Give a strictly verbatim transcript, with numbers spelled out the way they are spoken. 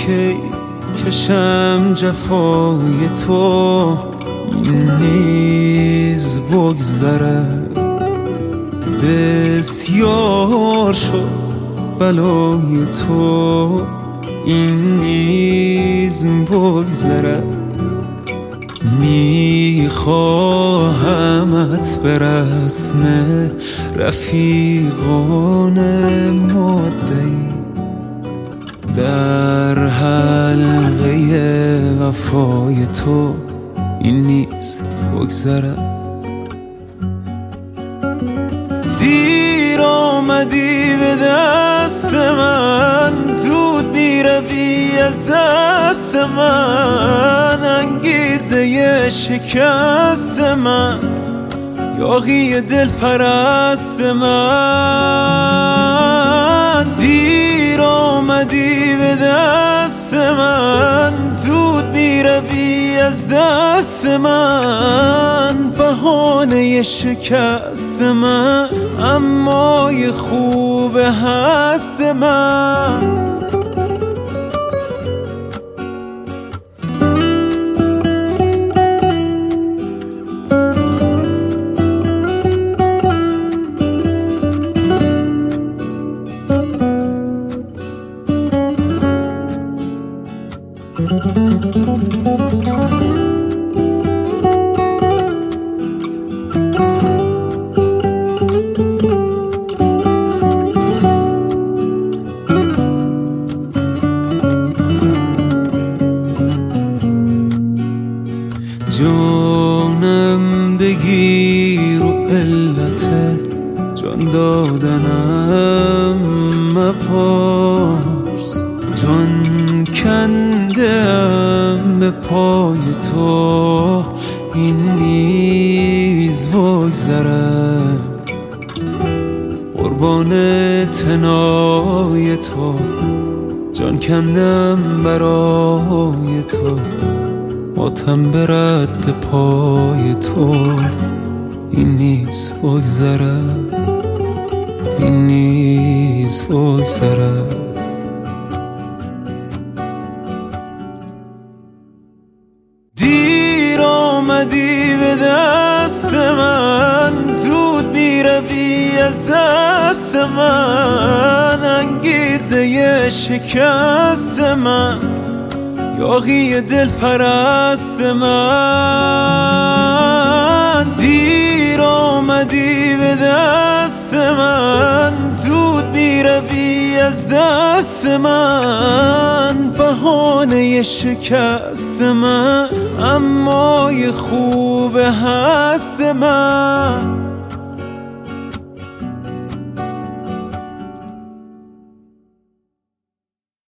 کی کشم جفای تو، این نیز بگذرد. بسیار شد بلای تو، این نیز بگذرد. میخواهمت به رسم رفیقان مدعی در حلقه وفای تو، این نیز بگذرد. دیر آمدی به دست من، زود میروی از دست من. انگیزه شکست من، یاغی دل پرست من. دیر آمدی به دست من، زود میروی از دست من. بهانه شکست من، اما یه خوب هست من. جانم بگیر و علت جان دادنم مپرس. جان کندم به پای تو، این نیز بگذرد. قربان تنای تو، جان کندم برای تو. ماتم برد به پای تو، این نیز بگذرد. این نیز بگذرد. دیر آمدی به دست من، زود میروی از دست من. انگیزه شکست من، یاغی دل پرست من. دیر آمدی به دست من، زود میروی از دست من. بهانه شکست من، اما یه خوب هست من.